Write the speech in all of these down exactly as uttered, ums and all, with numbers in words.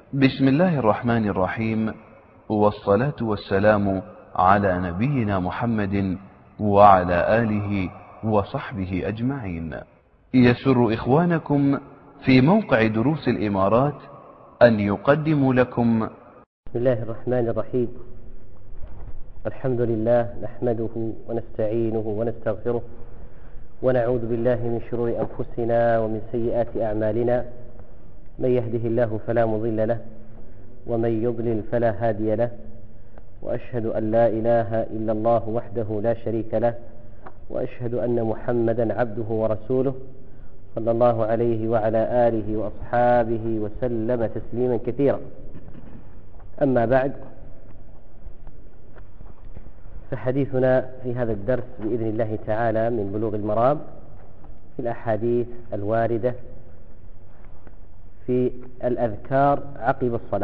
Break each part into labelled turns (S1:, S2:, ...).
S1: بسم الله الرحمن الرحيم، والصلاة والسلام على نبينا محمد وعلى آله وصحبه أجمعين. يسر إخوانكم في موقع دروس الإمارات أن يقدموا لكم
S2: بسم الله الرحمن الرحيم. الحمد لله نحمده ونستعينه ونستغفره ونعوذ بالله من شرور أنفسنا ومن سيئات أعمالنا، من يهده الله فلا مضل له ومن يضلل فلا هادي له، وأشهد أن لا إله إلا الله وحده لا شريك له، وأشهد أن محمدا عبده ورسوله صلى الله عليه وعلى آله وأصحابه وسلم تسليما كثيرا. أما بعد، فحديثنا في هذا الدرس بإذن الله تعالى من بلوغ المرام في الأحاديث الواردة في الأذكار عقب الصلاة.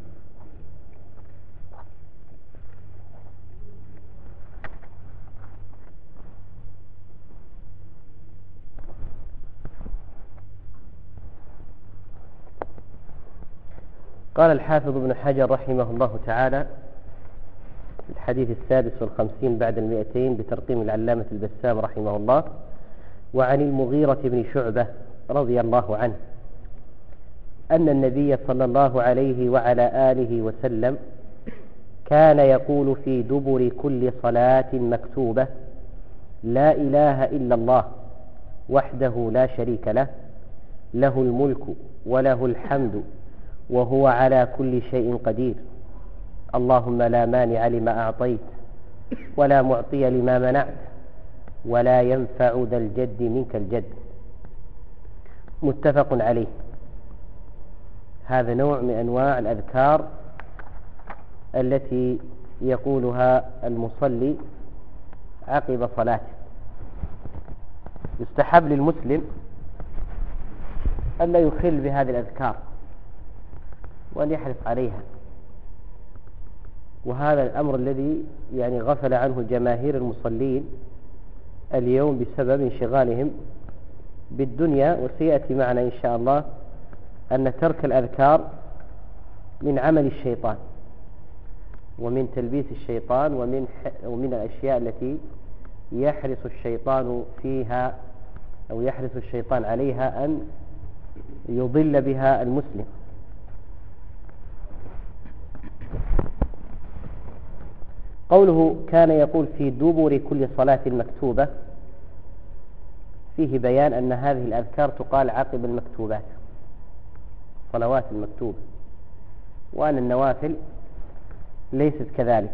S2: قال الحافظ ابن حجر رحمه الله تعالى في الحديث السادس والخمسين بعد المئتين بترقيم العلامة البسام رحمه الله: وعن المغيرة بن شعبة رضي الله عنه أن النبي صلى الله عليه وعلى آله وسلم كان يقول في دبر كل صلاة مكتوبة: لا إله إلا الله وحده لا شريك له، له الملك وله الحمد وهو على كل شيء قدير، اللهم لا مانع لما أعطيت ولا معطي لما منعت ولا ينفع ذا الجد منك الجد. متفق عليه. هذا نوع من أنواع الأذكار التي يقولها المصلي عقب صلاته. يستحب للمسلم ألا يخل بهذه الأذكار وأن يحرص عليها، وهذا الأمر الذي يعني غفل عنه جماهير المصلين اليوم بسبب انشغالهم بالدنيا. وسيأتي معنا إن شاء الله أن ترك الأذكار من عمل الشيطان ومن تلبيس الشيطان ومن ومن الأشياء التي يحرص الشيطان فيها أو يحرص الشيطان عليها أن يضل بها المسلم. قوله كان يقول في دبر كل صلاة مكتوبة فيه بيان أن هذه الأذكار تقال عقب المكتوبات، صلوات المكتوبة، وأن النوافل ليست كذلك.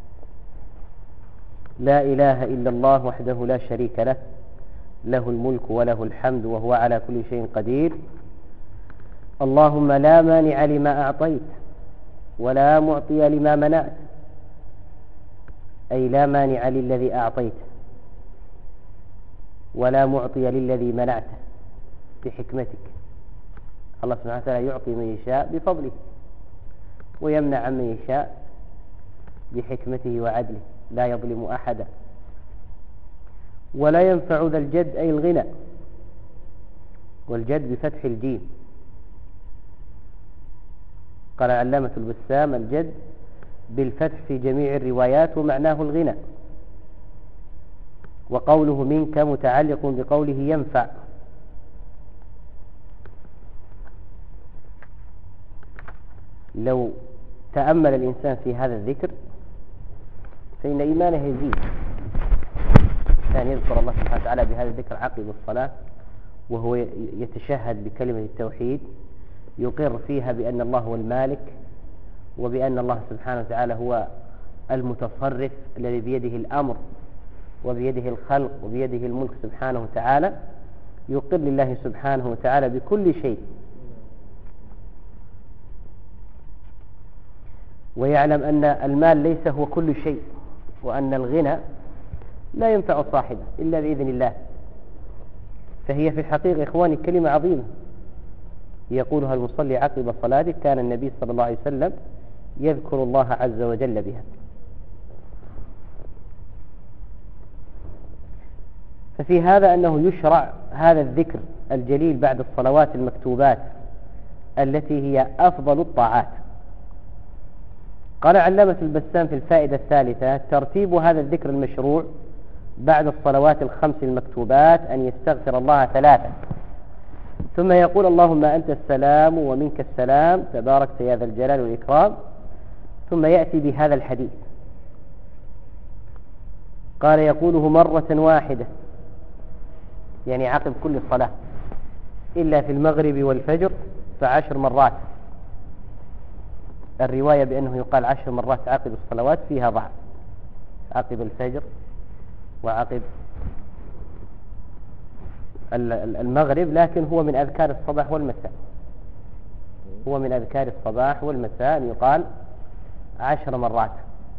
S2: لا إله إلا الله وحده لا شريك له، له الملك وله الحمد وهو على كل شيء قدير، اللهم لا مانع لما أعطيت ولا معطي لما منعت، أي لا مانع للذي أعطيت ولا معطي للذي منعته بحكمتك. الله سبحانه وتعالى يعطي من يشاء بفضله ويمنع عن من يشاء بحكمته وعدله، لا يظلم أحدا. ولا ينفع ذا الجد أي الغنى، والجد بفتح الجيم. قال العلامة البسام: الجد بالفتح في جميع الروايات ومعناه الغنى. وقوله منك متعلق بقوله ينفع. لو تأمل الإنسان في هذا الذكر فإن إيمانه يزيد. كان يذكر الله سبحانه وتعالى بهذا الذكر عقب الصلاة وهو يتشهد بكلمة التوحيد، يقر فيها بأن الله هو المالك وبأن الله سبحانه وتعالى هو المتصرف الذي بيده الأمر وبيده الخلق وبيده الملك سبحانه وتعالى، يقر لله سبحانه وتعالى بكل شيء، ويعلم أن المال ليس هو كل شيء، وأن الغنى لا ينفع صاحبه إلا بإذن الله. فهي في الحقيقة إخواني كلمة عظيمة يقولها المصلي عقب صلاته. كان النبي صلى الله عليه وسلم يذكر الله عز وجل بها. ففي هذا أنه يشرع هذا الذكر الجليل بعد الصلوات المكتوبات التي هي أفضل الطاعات. قال علامة البسام في الفائدة الثالثة: ترتيب هذا الذكر المشروع بعد الصلوات الخمس المكتوبات أن يستغفر الله ثلاثا، ثم يقول اللهم أنت السلام ومنك السلام تباركت يا ذا الجلال والإكرام، ثم يأتي بهذا الحديث. قال يقوله مرة واحدة، يعني عقب كل صلاة، إلا في المغرب والفجر فعشر مرات. الرواية بأنه يقال عشر مرات عقب الصلوات فيها ضعف، عقب الفجر وعقب المغرب، لكن هو من أذكار الصباح والمساء، هو من أذكار الصباح والمساء أن يقال عشر مرات.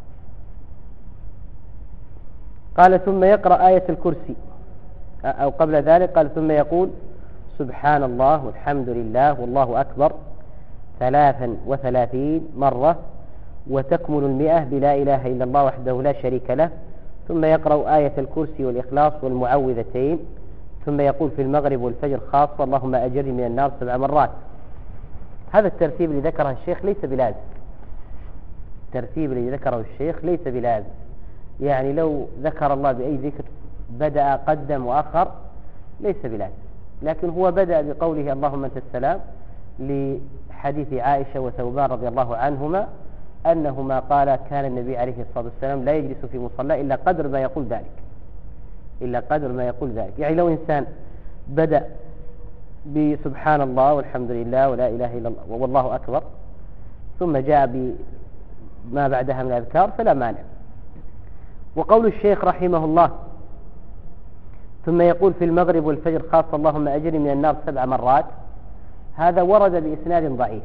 S2: قال ثم يقرأ آية الكرسي، أو قبل ذلك قال ثم يقول سبحان الله والحمد لله والله أكبر ثلاثا وثلاثين مرة، وتكمل المئة بلا إله إلا الله وحده لا شريك له. ثم يقرأ آية الكرسي والإخلاص والمعوذتين، ثم يقول في المغرب والفجر خاصة اللهم أجرني من النار سبع مرات. هذا الترتيب اللي ذكره الشيخ ليس بلازم، الترتيب اللي ذكره الشيخ ليس بلازم، يعني لو ذكر الله بأي ذكر بدأ قدم وأخر ليس بلازم، لكن هو بدأ بقوله اللهم أنت السلام لحديث عائشة وثوبان رضي الله عنهما أنهما قال كان النبي عليه الصلاة والسلام لا يجلس في مصلى إلا قدر ما يقول ذلك، إلا قدر ما يقول ذلك. يعني لو إنسان بدأ بسبحان الله والحمد لله ولا إله إلا الله والله أكبر ثم جاء بما بعدها من الأذكار فلا مانع. وقول الشيخ رحمه الله ثم يقول في المغرب والفجر خاصة اللهم أجرني من النار سبع مرات، هذا ورد بإسناد ضعيف،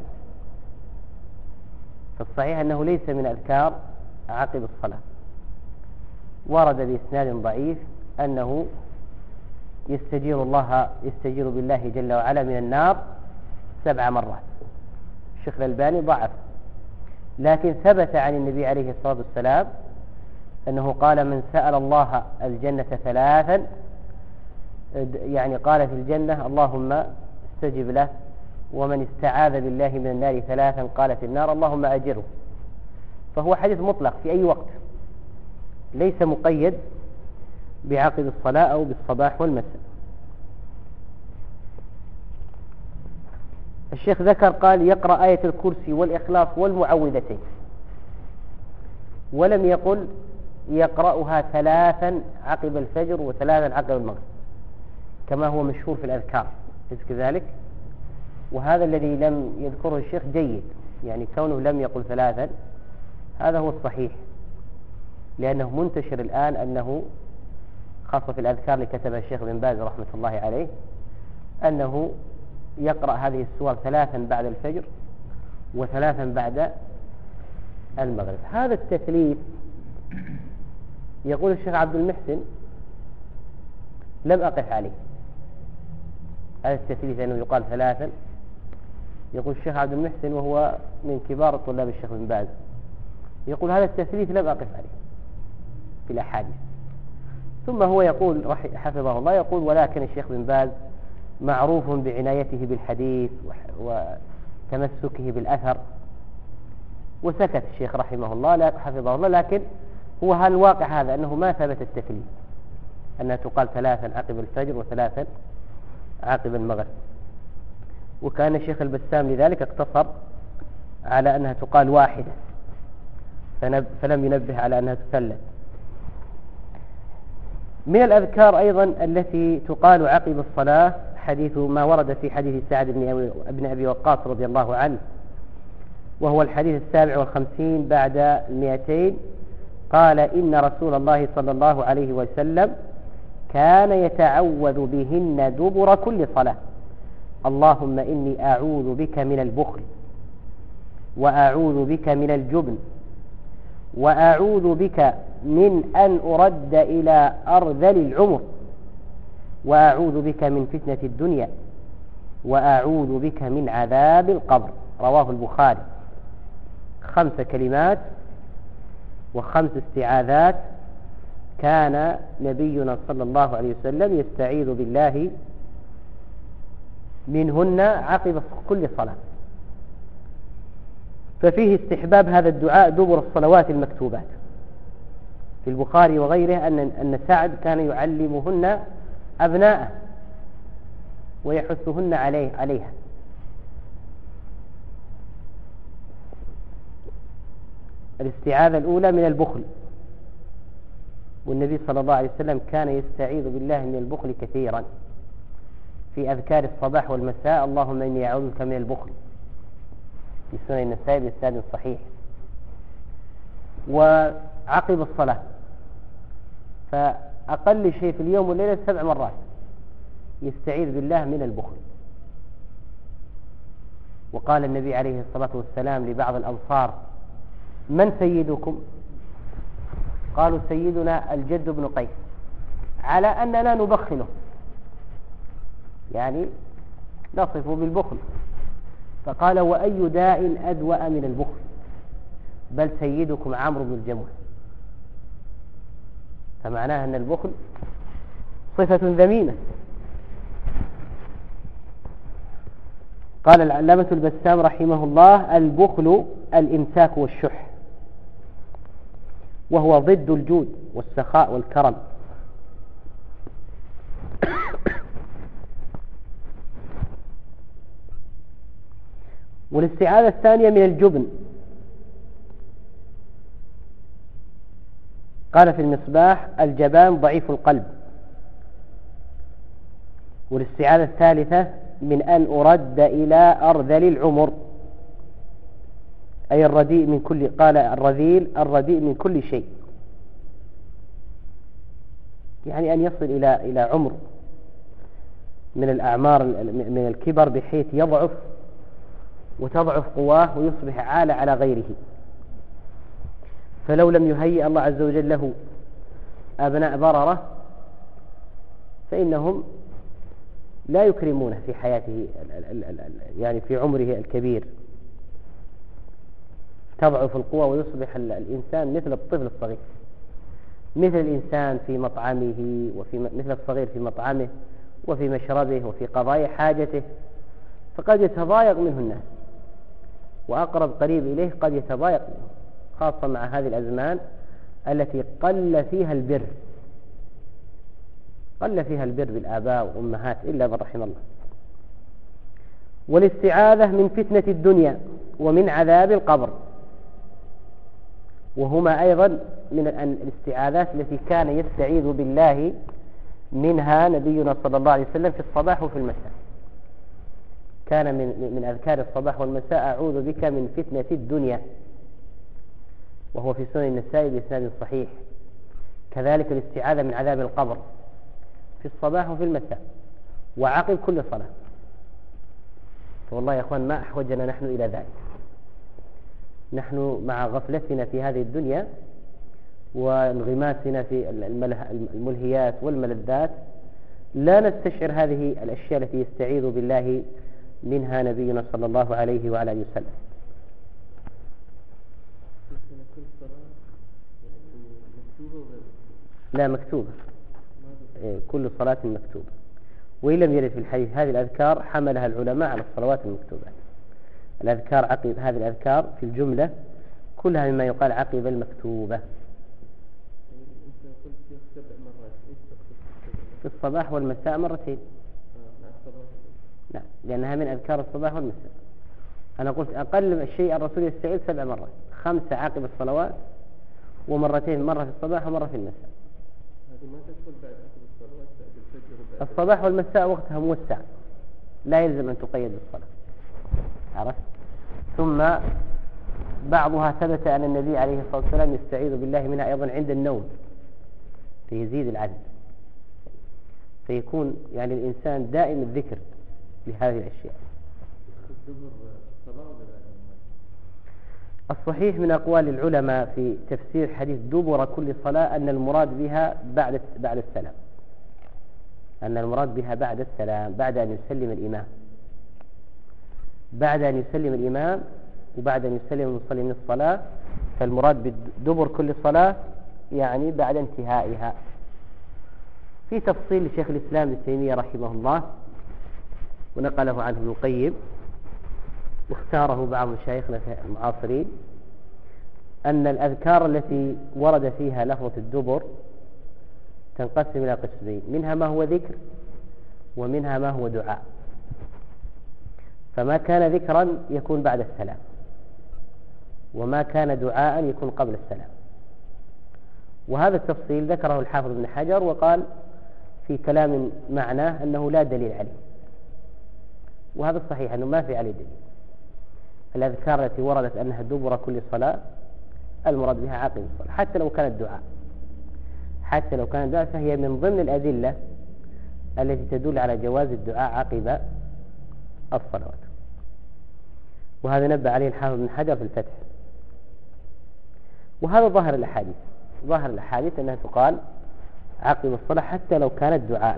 S2: فالصحيح أنه ليس من أذكار عقب الصلاة، ورد بإسناد ضعيف أنه يستجير الله يستجير بالله جل وعلا من النار سبع مرات. الشيخ الألباني ضعف، لكن ثبت عن النبي عليه الصلاة والسلام أنه قال من سأل الله الجنة ثلاثا، يعني قال في الجنة اللهم استجب له، ومن استعاذ بالله من النار ثلاثا قال في النار اللهم أجره. فهو حديث مطلق في أي وقت، ليس مقيد بعقد الصلاة أو بالصباح والمساء. الشيخ ذكر قال يقرأ آية الكرسي والإخلاص والمعوذتين، ولم يقل يقرأها ثلاثا عقب الفجر وثلاثا عقب المغرب كما هو مشهور في الأذكار، إذ كذلك. وهذا الذي لم يذكره الشيخ جيد، يعني كونه لم يقل ثلاثا هذا هو الصحيح، لأنه منتشر الآن أنه خاصة في الأذكار اللي كتبها الشيخ بن باز رحمة الله عليه أنه يقرأ هذه السور ثلاثا بعد الفجر وثلاثا بعد المغرب. هذا التثليث يقول الشيخ عبد المحسن لم أقف عليه، هذا التثليث أنه يقال ثلاثا، يقول الشيخ عبد المحسن وهو من كبار طلاب الشيخ بن باز، يقول هذا التثليث لم أقف عليه في الأحاديث. ثم هو يقول حفظه الله يقول ولكن الشيخ بن باز معروف بعنايته بالحديث وتمسكه بالأثر، وسكت الشيخ رحمه الله لا حفظه الله، لكن هو هل الواقع هذا أنه ما ثبت التثليث أنها تقال ثلاثا عقب الفجر وثلاثا عقب المغرب. وكان الشيخ البسام لذلك اقتصر على أنها تقال واحدة فلم ينبه على أنها تثلث. من الأذكار أيضا التي تقال عقب الصلاة حديث ما ورد في حديث سعد بن أبي وقاص رضي الله عنه، وهو الحديث السابع والخمسين بعد المئتين، قال إن رسول الله صلى الله عليه وسلم كان يتعوذ بهن دبر كل صلاة اللهم إني أعوذ بك من البخل، وأعوذ بك من الجبن، وأعوذ بك من أن أرد إلى أرذل العمر، وأعوذ بك من فتنة الدنيا، وأعوذ بك من عذاب القبر. رواه البخاري. خمس كلمات وخمس استعاذات كان نبينا صلى الله عليه وسلم يستعيذ بالله منهن عقب كل صلاة. ففيه استحباب هذا الدعاء دبر الصلوات المكتوبات. في البخاري وغيره أن أن سعد كان يعلمهن أبناءه ويحثهن عليه عليها. الاستعاذة الأولى من البخل، والنبي صلى الله عليه وسلم كان يستعيذ بالله من البخل كثيرا في أذكار الصباح والمساء: اللهم إني أعوذ بك من البخل، في سنن النسائي بإسناد صحيح. وعقب الصلاة فأقل شيء في اليوم والليلة سبع مرات يستعيذ بالله من البخل. وقال النبي عليه الصلاة والسلام لبعض الأنصار: من سيدكم؟ قالوا: سيدنا الجد بن قيس، على أننا نبخله، يعني نصف بالبخل. فقال: وأي داء أدوأ من البخل؟ بل سيدكم عمرو بن الجموح. فمعناها أن البخل صفة ذميمة. قال العلامة البسام رحمه الله: البخل الإمساك والشح، وهو ضد الجود والسخاء والكرم. والاستعاذة الثانية من الجبن. قال في المصباح: الجبان ضعيف القلب. والاستعاذة الثالثة من أن أرد إلى أرذل العمر، أي الرديء من كل، قال الرذيل الرديء من كل شيء، يعني أن يصل إلى إلى عمر من الأعمار من الكبر بحيث يضعف وتضعف قواه ويصبح عالة على غيره. فلو لم يهيئ الله عز وجل له أبناء بررة فإنهم لا يكرمونه في حياته، يعني في عمره الكبير تضعف القوى ويصبح الإنسان مثل الطفل الصغير، مثل الإنسان في مطعمه، وفي مثل الصغير في مطعمه وفي مشربه وفي قضايا حاجته، فقد يتضايق منه الناس، وأقرب قريب إليه قد يتضايق منه، خاصة مع هذه الأزمان التي قل فيها البر قل فيها البر بالآباء والأمهات إلا من رحم الله. والاستعاذة من فتنة الدنيا ومن عذاب القبر، وهما أيضا من الاستعاذات التي كان يستعيذ بالله منها نبينا صلى الله عليه وسلم في الصباح وفي المساء. كان من من أذكار الصباح والمساء: أعوذ بك من فتنة الدنيا، وهو في سنن النسائي بإسناد صحيح. كذلك الاستعاذة من عذاب القبر في الصباح وفي المساء وعقب كل صلاة. والله يا أخوان ما أحوجنا نحن إلى ذلك. نحن مع غفلتنا في هذه الدنيا وانغماسنا في الملهيات والملذات لا نستشعر هذه الأشياء التي يستعيذ بالله منها نبينا صلى الله عليه وعلى آله وسلم. لا، مكتوبة، كل صلاة مكتوبة. وإن لم يرد في الحديث هذه الأذكار حملها العلماء على الصلوات المكتوبة. الأذكار عقب هذه الأذكار في الجملة كلها مما يقال عقب المكتوبة. في الصباح والمساء مرتين. لا، لأنها من أذكار الصباح والمساء. أنا قلت أقل الشيء الرسول يستعيذ سبع مرات، خمسة عقب الصلوات، ومرتين، مرة في الصباح ومرة في المساء.
S3: هذه ما تدخل بعد عقب الصلوات، بعد الفجر وبعد
S2: الصباح والمساء وقتها موسع، لا يلزم أن تقيد بالصلاة. عرفت؟ ثم بعضها ثبت أن النبي عليه الصلاة والسلام يستعيذ بالله منها أيضا عند النوم فيزيد العدد، فيكون يعني الإنسان دائم الذكر لهذه الأشياء. الصحيح من أقوال العلماء في تفسير حديث دبر كل صلاة أن المراد بها بعد بعد السلام، أن المراد بها بعد السلام، بعد أن يسلم الإمام، بعد أن يسلم الإمام وبعد أن يسلم المصلي من الصلاة، فالمراد بدبر كل صلاة يعني بعد انتهائها. في تفصيل لشيخ الإسلام ابن تيمية رحمه الله ونقله عنه ابن القيم واختاره بعض مشايخنا المعاصرين أن الأذكار التي ورد فيها لفظة الدبر تنقسم إلى قسمين، منها ما هو ذكر ومنها ما هو دعاء. فما كان ذكرا يكون بعد السلام، وما كان دعاء يكون قبل السلام. وهذا التفصيل ذكره الحافظ ابن حجر، وقال في كلام معناه أنه لا دليل عليه، وهذا الصحيح أنه ما في عليه دليل. الأذكار التي وردت أنها دبر كل صلاة المراد بها عقب الصلاة، حتى لو كانت دعاء حتى لو كانت دعاء فهي من ضمن الأدلة التي تدل على جواز الدعاء عقب الصلوات. وهذا نبه عليه الحافظ بن حجر في الفتح. وهذا ظاهر الأحاديث ظاهر الأحاديث أنها تقال عقب الصلاة حتى لو كانت دعاء.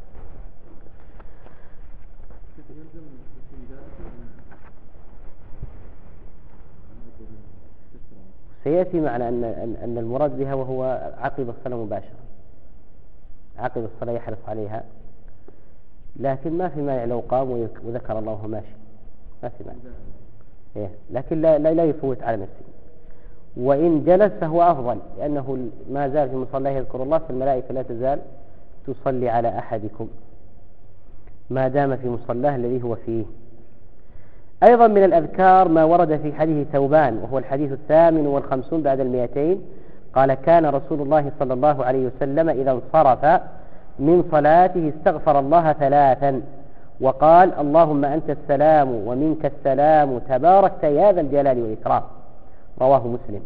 S2: سيأتي معنا أن أن المراد بها وهو عقب الصلاة مباشرة، عقب الصلاة يحرص عليها، لكن ما في مانع لو قام وذكر الله وهو ماشي، ما في مانع، إيه، لكن لا لا يفوت على نفسه. وإن جلس فهو أفضل، لأنه ما زال في مصلاه يذكر الله، فالملائكة لا تزال تصلي على أحدكم ما دام في مصلاه الذي هو فيه. أيضا من الأذكار ما ورد في حديث ثوبان، وهو الحديث الثامن والخمسون بعد المئتين، قال: كان رسول الله صلى الله عليه وسلم إذا انصرف من صلاته استغفر الله ثلاثا وقال: اللهم أنت السلام ومنك السلام تباركت يا ذا الجلال والإكرام. رواه مسلم.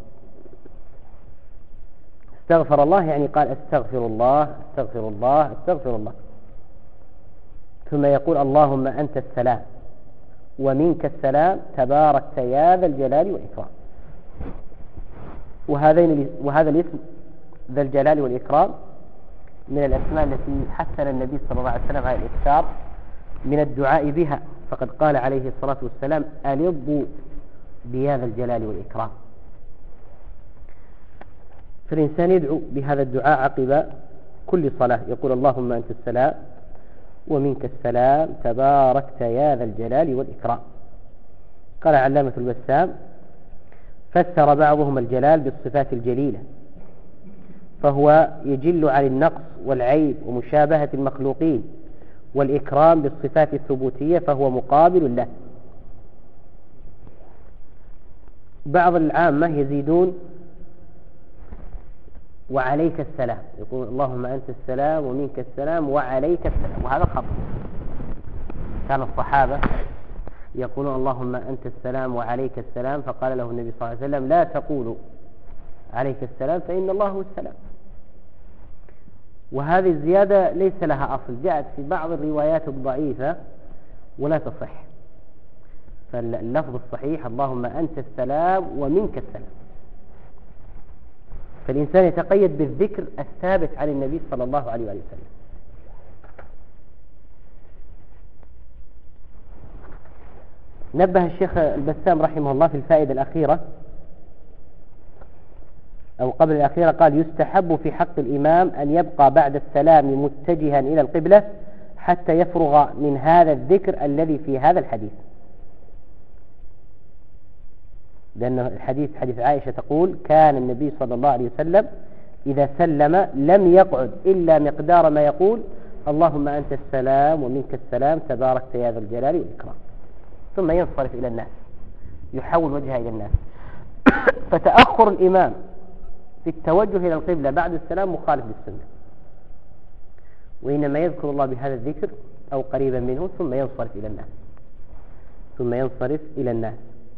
S2: استغفر الله يعني قال استغفر الله استغفر الله استغفر الله، ثم يقول: اللهم أنت السلام ومنك السلام تباركت يا ذا الجلال والإكرام. وهذين وهذا الاسم ذا الجلال والإكرام من الأسماء التي حثنا النبي صلى الله عليه وسلم على الإكثار من الدعاء بها، فقد قال عليه الصلاة والسلام: ألظوا بيا ذا الجلال والإكرام. فالإنسان يدعو بهذا الدعاء عقب كل صلاة، يقول: اللهم أنت السلام ومنك السلام تباركت يا ذا الجلال والإكرام. قال علامة البسام: فسر بعضهم الجلال بالصفات الجليلة، فهو يجل عن النقص والعيب ومشابهة المخلوقين، والإكرام بالصفات الثبوتية فهو مقابل له. بعض العامة يزيدون: وعليك السلام، يقول: اللهم أنت السلام ومنك السلام وعليك السلام، وهذا خطأ. كان الصحابة يقولون: اللهم أنت السلام وعليك السلام، فقال له النبي صلى الله عليه وسلم: لا تقولوا عليك السلام فإن الله هو السلام. وهذه الزيادة ليس لها أصل، جاءت في بعض الروايات الضعيفة ولا تصح. فاللفظ الصحيح: اللهم أنت السلام ومنك السلام. فالإنسان يتقيد بالذكر الثابت عن النبي صلى الله عليه وسلم. نبه الشيخ البسام رحمه الله في الفائدة الأخيرة أو قبل الأخيرة، قال: يستحب في حق الإمام أن يبقى بعد السلام متجها إلى القبلة حتى يفرغ من هذا الذكر الذي في هذا الحديث، لأن الحديث حديث عائشة تقول: كان النبي صلى الله عليه وسلم إذا سلم لم يقعد إلا مقدار ما يقول: اللهم أنت السلام ومنك السلام تباركت يا ذا الجلال والإكرام، ثم ينصرف إلى الناس، يحول وجهه إلى الناس. فتأخر الإمام في التوجه إلى القبلة بعد السلام مخالف للسنة، وإنما يذكر الله بهذا الذكر أو قريبا منه ثم ينصرف إلى الناس ثم ينصرف إلى الناس.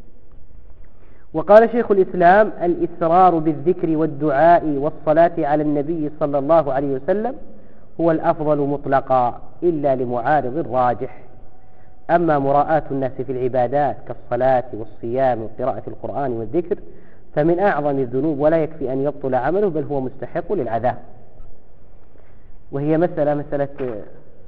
S2: وقال شيخ الإسلام: الإسرار بالذكر والدعاء والصلاة على النبي صلى الله عليه وسلم هو الأفضل مطلقا إلا لمعارض راجح. أما مراءاة الناس في العبادات كالصلاة والصيام وقراءة القرآن والذكر فمن أعظم الذنوب، ولا يكفي أن يبطل عمله بل هو مستحق للعذاب. وهي مسألة مسألة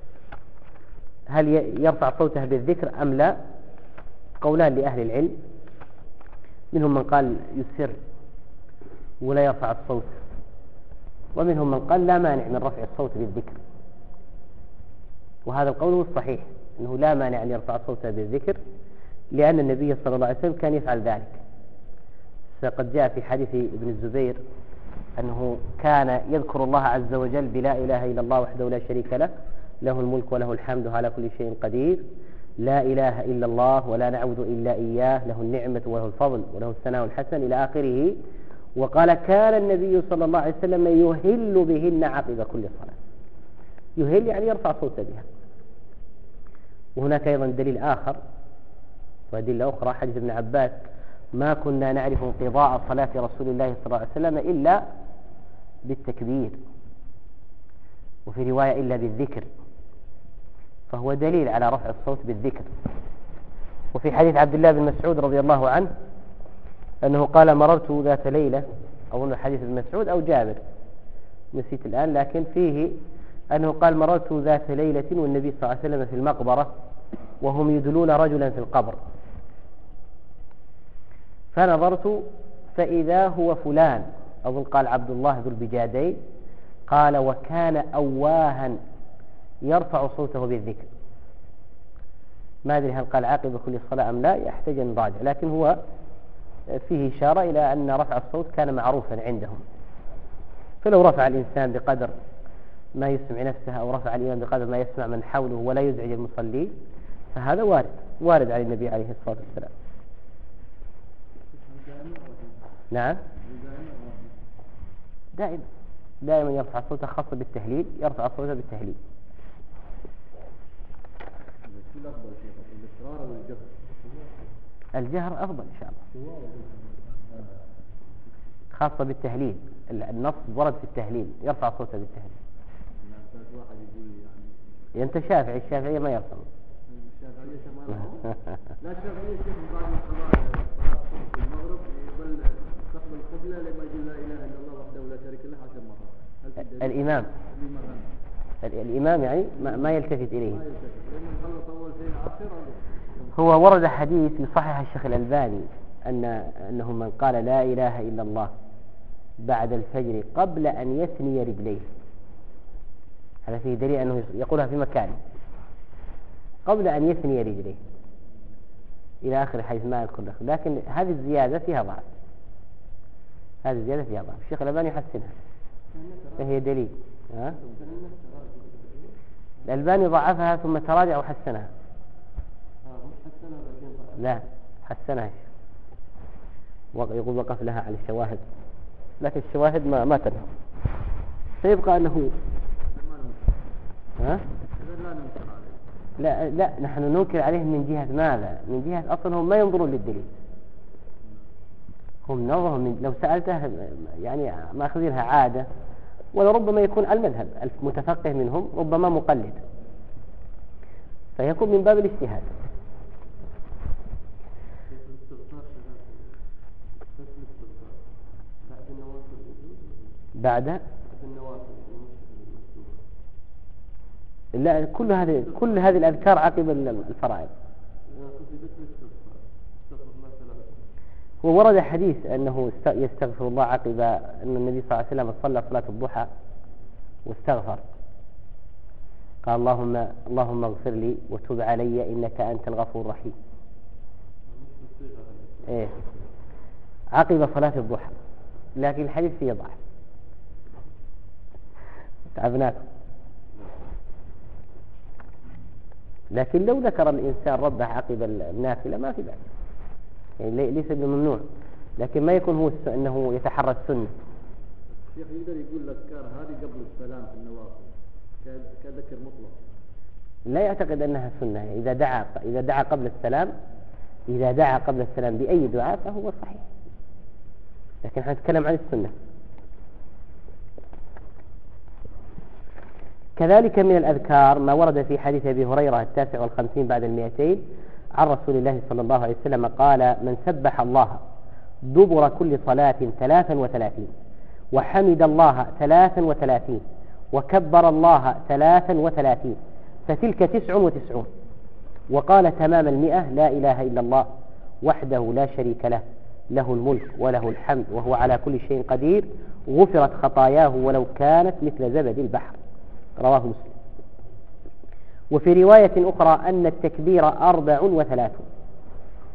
S2: هل يرفع صوته بالذكر أم لا؟ قولان لأهل العلم، منهم من قال يسر ولا يرفع الصوت، ومنهم من قال لا مانع من رفع الصوت بالذكر. وهذا القول هو الصحيح، أنه لا مانع أن يرفع صوته بالذكر، لأن النبي صلى الله عليه وسلم كان يفعل ذلك. فقد جاء في حديث ابن الزبير أنه كان يذكر الله عز وجل بلا إله إلا الله وحده لا شريك له، له الملك وله الحمد على كل شيء قدير، لا إله إلا الله ولا نعبد إلا إياه، له النعمة وله الفضل وله الثناء الحسن إلى آخره. وقال كان النبي صلى الله عليه وسلم يهل بهن عقب كل صلاة. يهل يعني يرفع صوته بها. وهناك أيضا دليل آخر وأدلة أخرى، حديث ابن عباس: ما كنا نعرف انقضاء صلاة رسول الله صلى الله عليه وسلم إلا بالتكبير، وفي رواية إلا بالذكر، فهو دليل على رفع الصوت بالذكر. وفي حديث عبد الله بن مسعود رضي الله عنه أنه قال: مررت ذات ليلة، أظن حديث ابن مسعود أو جابر نسيت الآن، لكن فيه أنه قال: مررت ذات ليلة والنبي صلى الله عليه وسلم في المقبرة وهم يدلون رجلا في القبر، فنظرت فإذا هو فلان، أظن قال عبد الله ذو البجادين، قال: وكان أواها يرفع صوته بالذكر. ما أدري هل قال عقب كل صلاة أم لا، يحتاج أن نراجع، لكن هو فيه إشارة إلى أن رفع الصوت كان معروفا عندهم. فلو رفع الإنسان بقدر ما يسمع نفسه، أو رفع الإمام بقدر ما يسمع من حوله ولا يزعج المصلين، فهذا وارد وارد على النبي عليه الصلاة والسلام. نعم، دائما دائما يرفع صوته، خاصة بالتهليل يرفع صوته بالتهليل. الجهر أفضل إن شاء الله، خاصة بالتهليل. النص ورد في التهليل، يرفع صوته بالتهليل. أنت شافعي، الشافعية ما يرفع.
S3: الشافعية ما يرفع. لا، الشافعية شيخ بعد صلاة صلاة المغرب يقبل استقبل القبلة لما يقول لا إله إلا الله وحده لا شريك له عشر مرات.
S2: الإمام الإمام يعني ما يلتفت إليه.
S3: ما يلتفت، لأنه خلص أول شيء عشر.
S2: هو ورد حديث يصحح الشيخ الألباني أن أنه من قال لا إله إلا الله بعد الفجر قبل أن يثني رجليه، هذا فيه دليل أنه يقولها في مكانه قبل أن يثني رجليه إلى آخر حيث ما يذكر له. لكن هذه الزيادة فيها ضعف، هذه الزيادة فيها ضعف، الشيخ الألباني يحسنها، فهي دليل. ها؟ الألباني ضعفها ثم تراجع وحسنها. لا، حسنها، يقول وقف لها على الشواهد، لكن الشواهد ما ما تنهى، فيبقى أنه ها؟ لا لا نحن ننكر عليه من جهة ماذا؟ من جهة أصلا هم ما ينظرون للدليل، هم نظرهم من لو سألته يعني ماخذينها عادة، ولربما يكون المذهب المتفقه منهم ربما مقلد، فيكون من باب الاجتهاد. بعد لا، كل هذه كل هذه الأذكار عقب الفرائض. وورد حديث أنه يستغفر الله عقب أن النبي صلى الله عليه وسلم صلى صلاة الضحى واستغفر، قال اللهم اللهم اغفر لي وتب علي إنك أنت الغفور الرحيم. إيه، عقب صلاة الضحى، لكن الحديث فيه ضعف. تعبناكم. لكن لو ذكر الإنسان ربه عقب النافلة ما في بأس، يعني ليس بممنوع، لكن ما يكون هو أنه يتحرى السنة.
S3: الشيخ يقدر يقول الأذكار هذه قبل السلام في النوافل كذكر مطلق،
S2: لا يعتقد أنها سنة. إذا دعا إذا دعا قبل السلام إذا دعا قبل السلام بأي دعاء فهو صحيح، لكن نحن نتكلم عن السنة. كذلك من الأذكار ما ورد في حديث أبي هريرة التاسع والخمسين بعد المئتين عن رسول الله صلى الله عليه وسلم قال: من سبح الله دبر كل صلاة ثلاثا وثلاثين، وحمد الله ثلاثا وثلاثين، وكبر الله ثلاثا وثلاثين، فتلك تسع وتسعون. وقال تمام المئة: لا إله إلا الله وحده لا شريك له، له الملك وله الحمد وهو على كل شيء قدير، غفرت خطاياه ولو كانت مثل زبد البحر. رواه مسلم. وفي رواية أخرى أن التكبير أربع وثلاثون،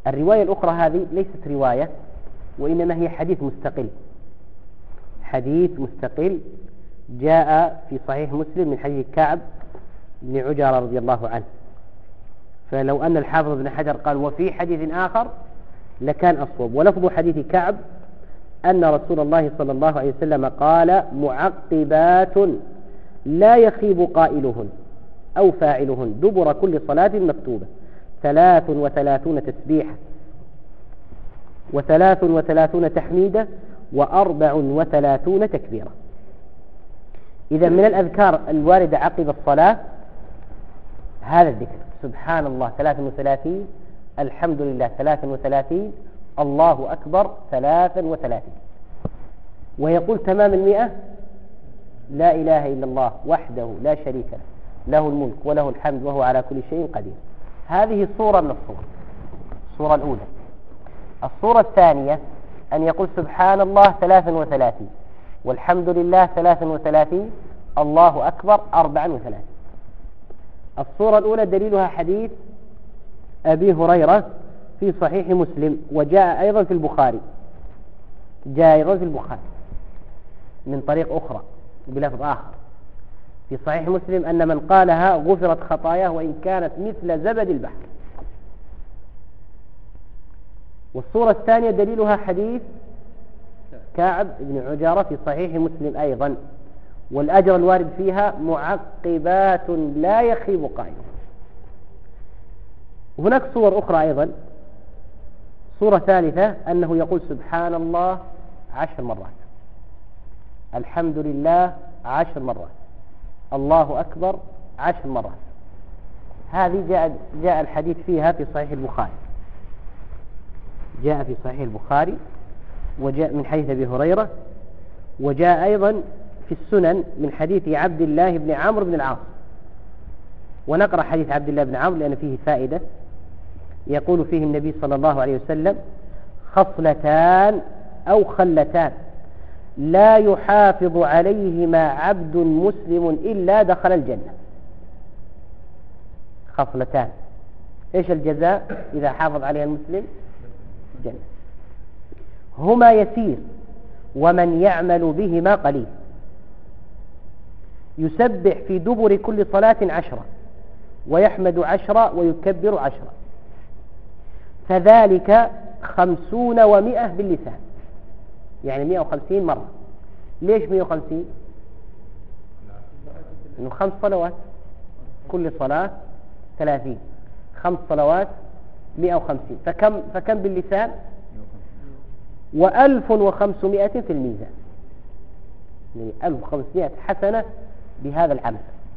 S2: الرواية الأخرى هذه ليست رواية، وإنما هي حديث مستقل، حديث مستقل جاء في صحيح مسلم من حديث كعب بن عجرة رضي الله عنه. فلو أن الحافظ بن حجر قال وفي حديث آخر لكان أصوب. ولفظ حديث كعب أن رسول الله صلى الله عليه وسلم قال معقبات لا يخيب قائلهن أو فاعلهن دبر كل صلاة مكتوبة ثلاث وثلاثون تسبيحة وثلاث وثلاثون تحميدة وأربع وثلاثون تكبيرة. إذا من الأذكار الواردة عقب الصلاة هذا الذكر: سبحان الله ثلاث وثلاثين، الحمد لله ثلاث وثلاثين، الله أكبر ثلاث وثلاثين. ويقول تمام المئة: لا إله إلا الله وحده لا شريك له، له الملك وله الحمد وهو على كل شيء قدير. هذه صورة من الصور. الصورة الأولى. الصورة الثانية أن يقول سبحان الله ثلاث وثلاثين، والحمد لله ثلاث وثلاثين، الله أكبر أربع وثلاثين. الصورة الأولى دليلها حديث أبي هريرة في صحيح مسلم، وجاء أيضا في البخاري، جاء أيضا في البخاري من طريق أخرى بلفظ آخر في صحيح مسلم أن من قالها غفرت خطاياه وإن كانت مثل زبد البحر. والصورة الثانية دليلها حديث كعب بن عجرة في صحيح مسلم أيضا، والأجر الوارد فيها معقبات لا يخيب قائل. وهناك صور أخرى أيضا. صورة ثالثة أنه يقول سبحان الله عشر مرات، الحمد لله عشر مرات، الله أكبر عشر مرات. هذه جاء, جاء الحديث فيها في صحيح البخاري، جاء في صحيح البخاري وجاء من حديث أبي هريرة، وجاء أيضا في السنن من حديث عبد الله بن عمرو بن العاص. ونقرأ حديث عبد الله بن عمرو لأن فيه فائدة. يقول فيه النبي صلى الله عليه وسلم: خصلتان أو خلتان لا يحافظ عليهما عبد مسلم إلا دخل الجنة. خصلتان، إيش الجزاء إذا حافظ عليها المسلم؟ جنة. هما يسير ومن يعمل بهما قليل. يسبح في دبر كل صلاة عشرة، ويحمد عشرة، ويكبر عشرة، فذلك خمسون ومئة باللسان، يعني مئة وخمسين مرة. ليش مئة وخمسين؟ إنه خمس صلوات، كل صلاة ثلاثين، خمس صلوات مئة وخمسين، فكم فكم باللسان؟ وألف وخمسمائة في الميزان، يعني ألف وخمسمائة حسنة بهذا العمل.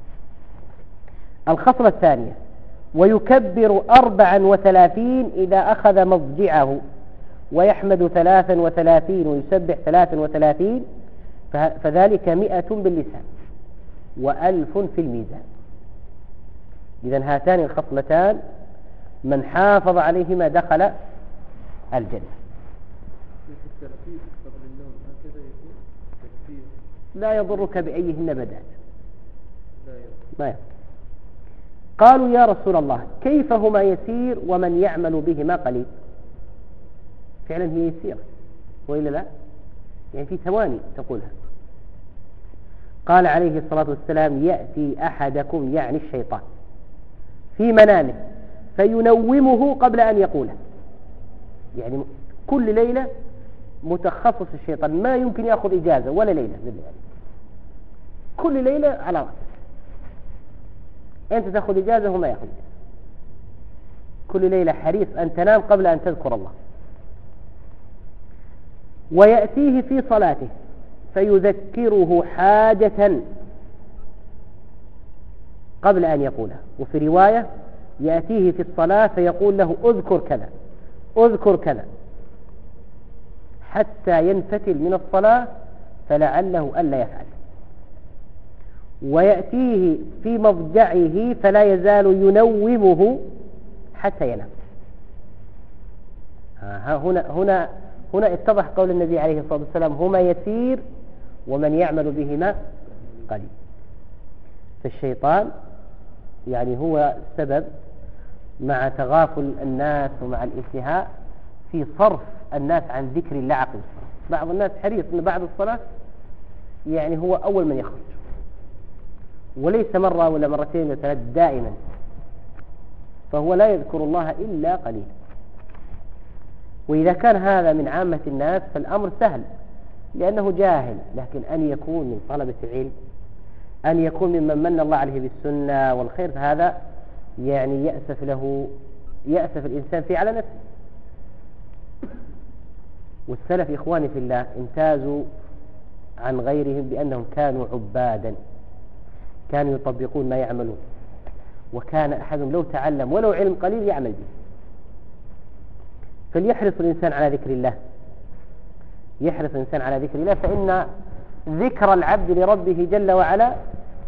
S2: الخصلة الثانية: ويكبر أربعا وثلاثين إذا أخذ مضجعه، ويحمد ثلاثا وثلاثين، ويسبح ثلاثا وثلاثين، فذلك مئة باللسان وألف في الميزان. إذن هاتان الخصلتان من حافظ عليهما دخل الجنة. لا يضرك بأيهن بدأت، ما يضر. قالوا يا رسول الله كيف هما يسير ومن يعمل بهما قليل؟ فعلا هي يسيرة وإلا لا؟ يعني في ثواني تقولها. قال عليه الصلاة والسلام: يأتي أحدكم، يعني الشيطان، في منامه فينومه قبل أن يقوله. يعني كل ليلة متخصص الشيطان، ما يمكن يأخذ إجازة ولا ليلة من الليالي، كل ليلة على رأس. أنت تأخذ إجازة وما يأخذ إجازة، كل ليلة حريص أن تنام قبل أن تذكر الله. ويأتيه في صلاته فيذكره حاجة قبل أن يقولها. وفي رواية: يأتيه في الصلاة فيقول له: اذكر كذا اذكر كذا، حتى ينفتل من الصلاة فلعله ألا يفعل. ويأتيه في مضجعه فلا يزال ينومه حتى ينام. هنا هنا هنا اتضح قول النبي عليه الصلاة والسلام: هما يسير ومن يعمل بهما قليل. فالشيطان يعني هو سبب مع تغافل الناس ومع الانتهاء في صرف الناس عن ذكر الله عقب الصلاة. بعض الناس حريص أن بعد الصلاة يعني هو أول من يخرج، وليس مرة ولا مرتين ولا ثلاث، دائما، فهو لا يذكر الله إلا قليلا. وإذا كان هذا من عامة الناس فالأمر سهل لأنه جاهل، لكن أن يكون من طلبة العلم، أن يكون ممن من الله عليه بالسنة والخير، هذا يعني يأسف له، يأسف الإنسان فيه على نفسه. والسلف إخواني في الله امتازوا عن غيرهم بأنهم كانوا عبادا، كانوا يطبقون ما يعملون، وكان أحدهم لو تعلم ولو علم قليل يعمل به. فليحرص الإنسان على ذكر الله، يحرص الإنسان على ذكر الله، فإن ذكر العبد لربه جل وعلا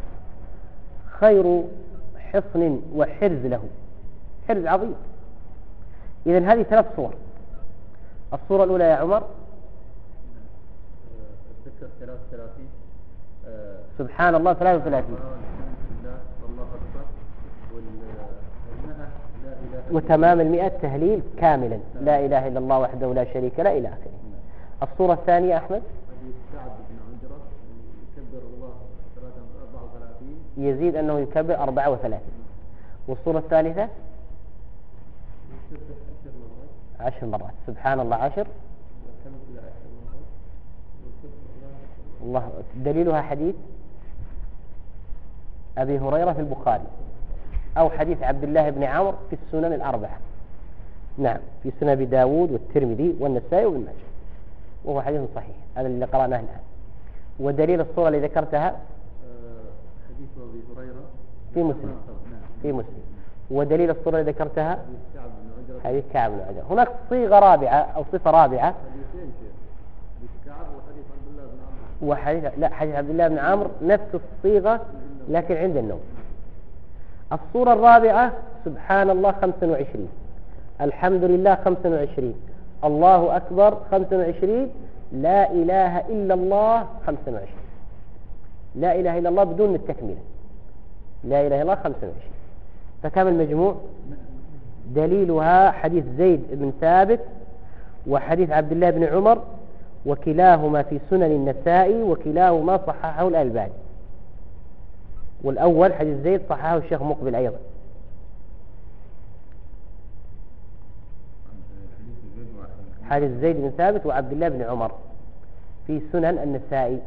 S2: خير حصن وحرز له، حرز عظيم. إذن هذه ثلاث صور. الصورة الأولى يا عمر
S3: الذكر ثلاث ثلاثين،
S2: سبحان الله ثلاث وثلاثين، وتمام المئة تهليل كاملا، لا إله إلا الله وحده لا شريك له إلى آخره. الصورة الثانية أحمد يزيد أنه يكبر أربعة وثلاثين. والصورة الثالثة عشر مرات، سبحان الله عشر. الله دليلها حديث أبي هريرة في البخاري، أو حديث عبد الله بن عمرو في السنن الأربعة، نعم، في سنن أبي داود والترمذي والنسائي وابن ماجه، وهو حديث صحيح، هذا اللي قرأناه الآن. ودليل الصورة اللي ذكرتها
S3: حديث أبي هريرة
S2: في مسلم، في مسلم. ودليل الصورة اللي ذكرتها حديث كعب بن عجرة. هناك صيغة رابعة أو صفة رابعة، وحديث لا حديث عبد الله بن عمرو نفس الصيغة لكن عند النوم. الصورة الرابعة سبحان الله خمسة وعشرين، الحمد لله خمسة وعشرين، الله أكبر خمسة وعشرين، لا إله إلا الله خمسة وعشرين. لا إله إلا الله بدون التكملة، لا إله إلا الله خمسة وعشرين. فكم المجموع؟ دليلها حديث زيد بن ثابت وحديث عبد الله بن عمر، وكلاهما في سنن النسائي، وكلاهما صححه الألباني. والأول حديث زيد صححه الشيخ مقبل أيضا. حديث زيد بن ثابت وعبد الله بن عمر في سنن النسائي.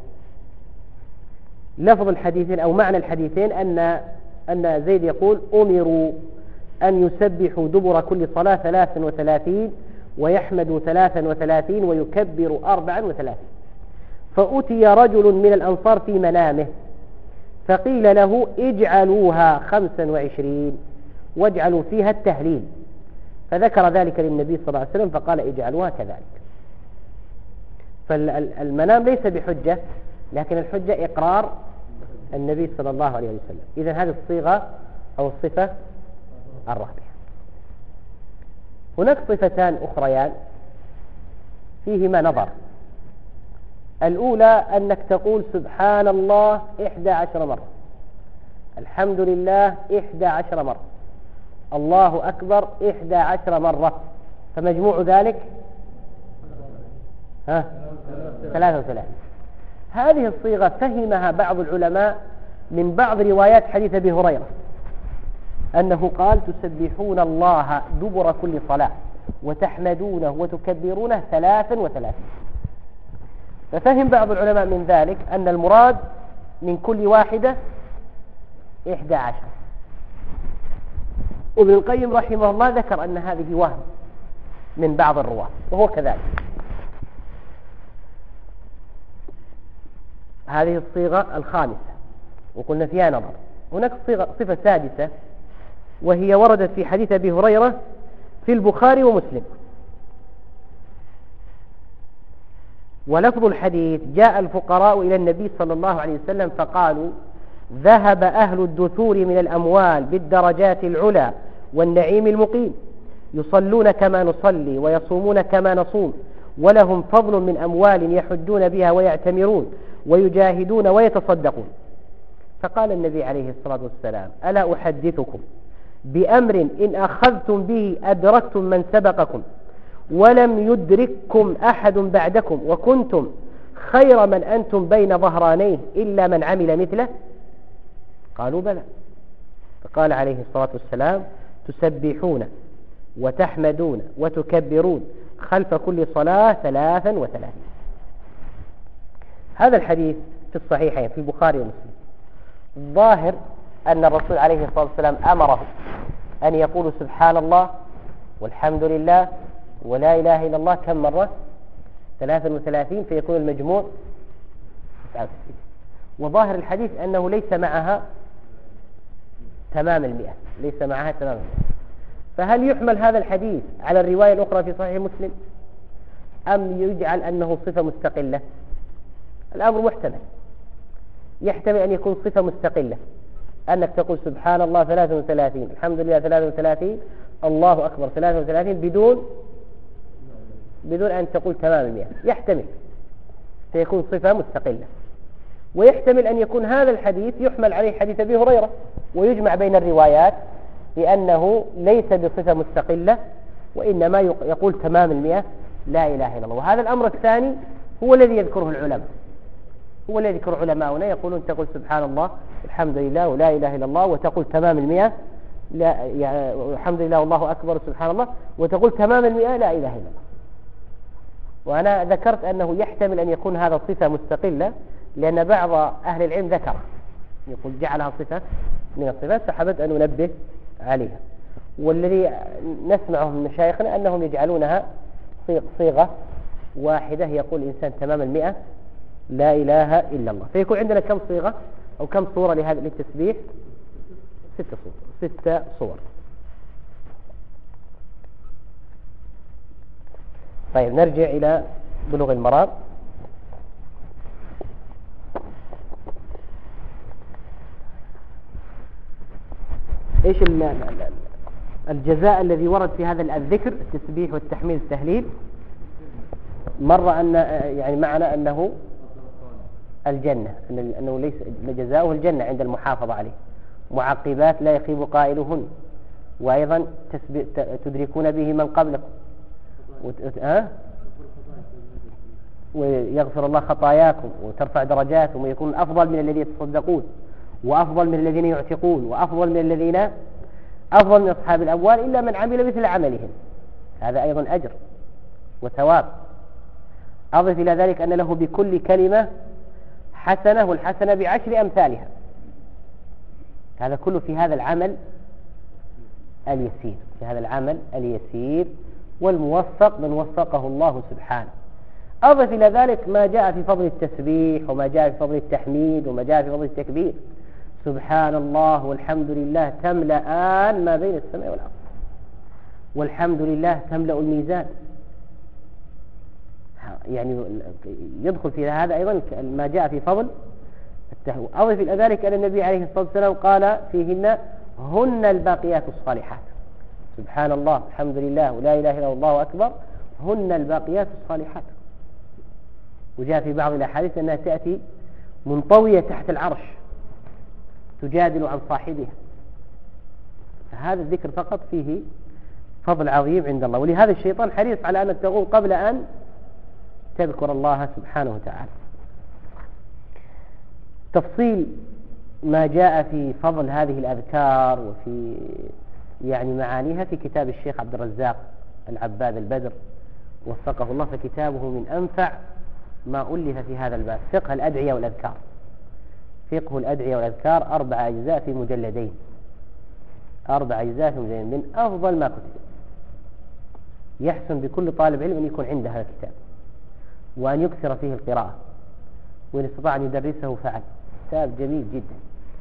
S2: لفظ الحديثين أو معنى الحديثين أن أن زيد يقول أمروا أن يسبحوا دبر كل صلاة ثلاثا وثلاثين، ويحمدوا ثلاثا وثلاثين، ويكبروا أربعا وثلاثين. فأتي رجل من الأنصار في منامه فقيل له اجعلوها خمسا وعشرين واجعلوا فيها التهليل، فذكر ذلك للنبي صلى الله عليه وسلم فقال اجعلوها كذلك. فالمنام ليس بحجة، لكن الحجة إقرار النبي صلى الله عليه وسلم. إذن هذه الصيغة أو الصفة الرابعة. هناك صفتان أخريان فيهما نظر. الأولى أنك تقول سبحان الله إحدى عشر مرة، الحمد لله إحدى عشر مرة، الله أكبر إحدى عشر مرة، فمجموع ذلك ها ثلاثة وثلاثين. هذه الصيغة فهمها بعض العلماء من بعض روايات حديث أبي هريرة أنه قال تسبحون الله دبر كل صلاة وتحمدونه وتكبرونه ثلاثا وثلاثين. ففهم بعض العلماء من ذلك أن المراد من كل واحدة إحدى عشر. وابن القيم رحمه الله ذكر أن هذه وهم من بعض الرواة، وهو كذلك. هذه الصيغة الخامسة وقلنا فيها نظر. هناك صيغة صفة سادسة وهي وردت في حديث أبي هريرة في البخاري ومسلم. ولفظ الحديث جاء الفقراء إلى النبي صلى الله عليه وسلم فقالوا ذهب أهل الدثور من الأموال بالدرجات العلى والنعيم المقيم، يصلون كما نصلي ويصومون كما نصوم، ولهم فضل من أموال يحجون بها ويعتمرون ويجاهدون ويتصدقون. فقال النبي عليه الصلاة والسلام ألا أحدثكم بأمر إن أخذتم به أدركتم من سبقكم ولم يدرككم أحد بعدكم وكنتم خير من أنتم بين ظهرانيه إلا من عمل مثله؟ قالوا بلى. فقال عليه الصلاة والسلام: تسبحون وتحمدون وتكبرون خلف كل صلاة ثلاثا وثلاثين. هذا الحديث في الصحيحين في البخاري ومسلم. الظاهر أن الرسول عليه الصلاة والسلام أمره أن يقول سبحان الله والحمد لله ولا إله إلا الله كم مرة؟ ثلاثا وثلاثين، فيكون المجموع تسعة وستين. وظاهر الحديث أنه ليس معها تمام المئة، ليس معها تمام المئة. فهل يحمل هذا الحديث على الرواية الأخرى في صحيح مسلم أم يجعل أنه صفة مستقلة؟ الأمر محتمل، يحتمل أن يكون صفة مستقلة، أنك تقول سبحان الله ثلاثة وثلاثين، الحمد لله ثلاثة وثلاثين، الله أكبر ثلاثة وثلاثين، بدون بدون أن تقول تمام المئة. يحتمل فيكون صفة مستقلة. ويحتمل أن يكون هذا الحديث يحمل عليه حديث أبي هريرة ويجمع بين الروايات لأنه ليس بصفة مستقلة وإنما يقول تمام المئة لا إله إلا الله. وهذا الأمر الثاني هو الذي يذكره العلماء، هو الذي يذكر علماؤنا يقولون تقول سبحان الله الحمد لله ولا إله إلا الله وتقول تمام المئة لا يعني الحمد لله والله أكبر سبحان الله وتقول تمام المئة لا إله إلا الله. وأنا ذكرت أنه يحتمل أن يكون هذا صفة مستقلة لأن بعض أهل العلم ذكر يقول جعلها صفة من الصفات، فحبت أن ننبه عليها. والذي نسمعه من مشايخنا أنهم يجعلونها صيغة واحدة، يقول الإنسان تمام المئة لا إله إلا الله، فيكون عندنا كم صيغة أو كم صورة لهذا للتسبيح؟ ستة صور ستة صور. طيب نرجع إلى بلوغ المرام. إيش الجزاء الذي ورد في هذا الذكر التسبيح والتحميد والتهليل؟ مرة أن يعني معنى أنه الجنة، أنه ليس جزاؤه الجنة عند المحافظة عليه، معقبات لا يخيب قائلهن، وأيضا تدركون به من قبلكم أه؟ ويغفر الله خطاياكم وترفع درجاتهم ويكون أفضل من الذين يتصدقون وأفضل من الذين يعتقون وأفضل من الذين أفضل من أصحاب الأموال إلا من عمل مثل عملهم. هذا أيضا أجر وثواب. أضف إلى ذلك أن له بكل كلمة حسنة والحسنة بعشر أمثالها. هذا كله في هذا العمل اليسير، في هذا العمل اليسير والموفق من وفقه الله سبحانه. أضف إلى ذلك ما جاء في فضل التسبيح وما جاء في فضل التحميد وما جاء في فضل التكبير. سبحان الله والحمد لله تملأان ما بين السماء والأرض، والحمد لله تملأ الميزان. يعني يدخل في هذا أيضا ما جاء في فضل التهوى. أضف إلى ذلك أن النبي عليه الصلاة والسلام قال فيهن هن الباقيات الصالحات. سبحان الله الحمد لله ولا إله إلا الله أكبر هن الباقيات الصالحات. وجاء في بعض الأحاديث أنها تأتي منطوية تحت العرش تجادل عن صاحبها. هذا الذكر فقط فيه فضل عظيم عند الله، ولهذا الشيطان حريص على أن تقول قبل أن تذكر الله سبحانه وتعالى. تفصيل ما جاء في فضل هذه الأذكار وفي يعني معانيها في كتاب الشيخ عبد الرزاق العباد البدر وفقه الله، فكتابه من أنفع ما ألف في هذا الباب، فقه الأدعية والأذكار. فقه الأدعية والأذكار أربع أجزاء في مجلدين، أربع أجزاء في مجلدين من أفضل ما كتب. يحسن بكل طالب علم أن يكون عنده هذا الكتاب وأن يكثر فيه القراءة، وإن استطاع أن يدرسه فعل. كتاب جميل جدا.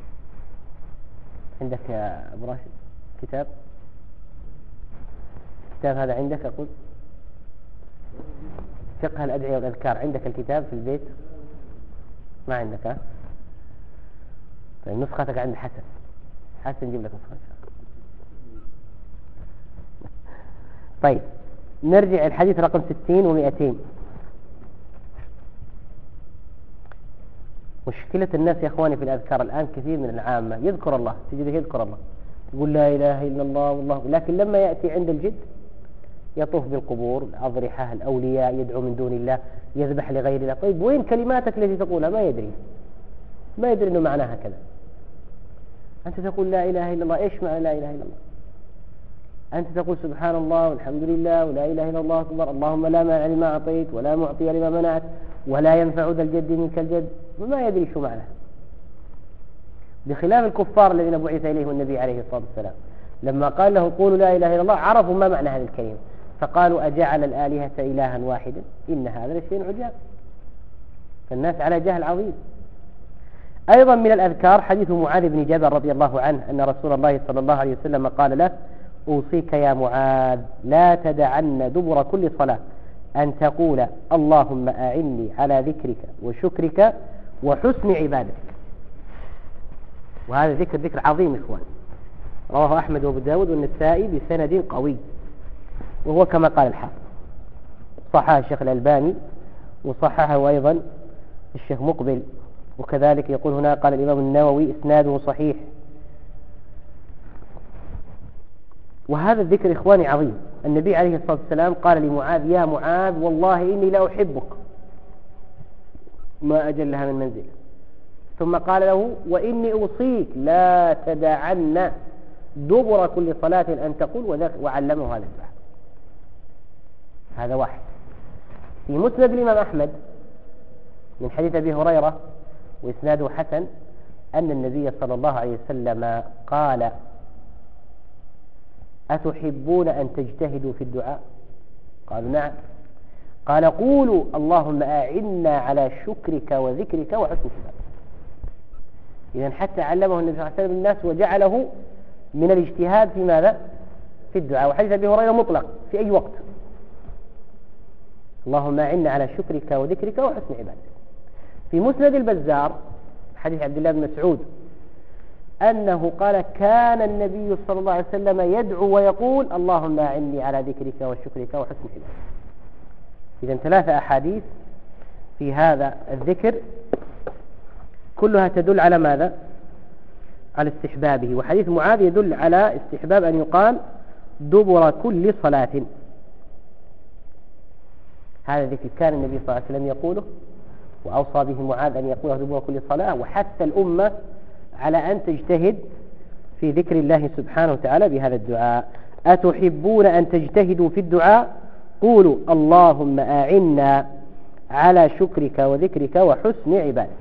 S2: عندك يا أبو راشد كتاب كتاب هذا عندك؟ أقول فقه الأدعية والأذكار عندك الكتاب في البيت؟ ما عندك؟ ها؟ طيب نسختك عند حسن. حسن نجيب لك نسخة إن شاء الله. طيب نرجع الحديث رقم ستين ومئتين. مشكلة الناس يا أخواني في الأذكار الآن كثير من العامة يذكر الله، تجده يذكر الله يقول لا إله إلا الله والله، لكن لما يأتي عند الجد يطوف بالقبور، الأضرحة، الأولياء، يدعو من دون الله، يذبح لغير الله. طيب وين كلماتك التي تقولها؟ ما يدري ما يدري أنه معناها كذا. أنت تقول لا إله إلا الله، إيش معنى لا إله إلا الله؟ أنت تقول سبحان الله والحمد لله ولا إله إلا الله أكبر، اللهم لا مانع لما أعطيت ولا معطي لما منعت ولا ينفع ذا الجد منك الجد، وما يدري شو معناه. بخلاف الكفار الذين بعث إليهم النبي عليه الصلاة والسلام، لما قال له قولوا لا إله إلا الله عرفوا ما معنى هذه الكلمة، فقالوا أجعل الآلهة إلها واحدا إن هذا لشيء عجاب. فالناس على جهل عظيم. أيضا من الأذكار حديث معاذ بن جبل رضي الله عنه أن رسول الله صلى الله عليه وسلم قال له أوصيك يا معاذ لا تدعن دبر كل صلاة أن تقول اللهم أعني على ذكرك وشكرك وحسن عبادتك. وهذا ذكر ذكر عظيم إخوان، رواه أحمد وأبو داود والنسائي بسند قوي، وهو كما قال الحافظ، صححه الشيخ الألباني وصححه أيضا الشيخ مقبل، وكذلك يقول هنا قال الإمام النووي إسناده صحيح. وهذا الذكر إخواني عظيم. النبي عليه الصلاة والسلام قال لمعاذ يا معاذ والله إني لا أحبك، ما أجلها من منزل. ثم قال له وإني أوصيك لا تدعن دبر كل صلاة أن تقول، وعلمه هذا الدعاء. هذا واحد. في مسند الإمام أحمد من حديث أبي هريرة وإسناده حسن أن النبي صلى الله عليه وسلم قال أتحبون أن تجتهدوا في الدعاء؟ قالوا نعم. قال قولوا اللهم أعنا على شكرك وذكرك وحسن عبادتك. إذن حتى علمه النبي صلى الله عليه وسلم الناس وجعله من الاجتهاد في ماذا؟ في الدعاء. وحديث أبي هريرة مطلق في أي وقت، اللهم أعنا على شكرك وذكرك وحسن عبادتك. في مسند البزار حديث عبد الله بن مسعود أنه قال كان النبي صلى الله عليه وسلم يدعو ويقول اللهم أعني على ذكرك وشكرك وحسن عبادتك. إذن ثلاثة أحاديث في هذا الذكر كلها تدل على ماذا؟ على استحبابه. وحديث معاذ يدل على استحباب أن يقال دبر كل صلاة. هذا ذكر كان النبي صلى الله عليه وسلم يقوله، وأوصى به معاذ أن يقوله دبر كل صلاة، وحتى الأمة على أن تجتهد في ذكر الله سبحانه وتعالى بهذا الدعاء. أتحبون أن تجتهدوا في الدعاء؟ قولوا اللهم أعنا على شكرك وذكرك وحسن عبادتك.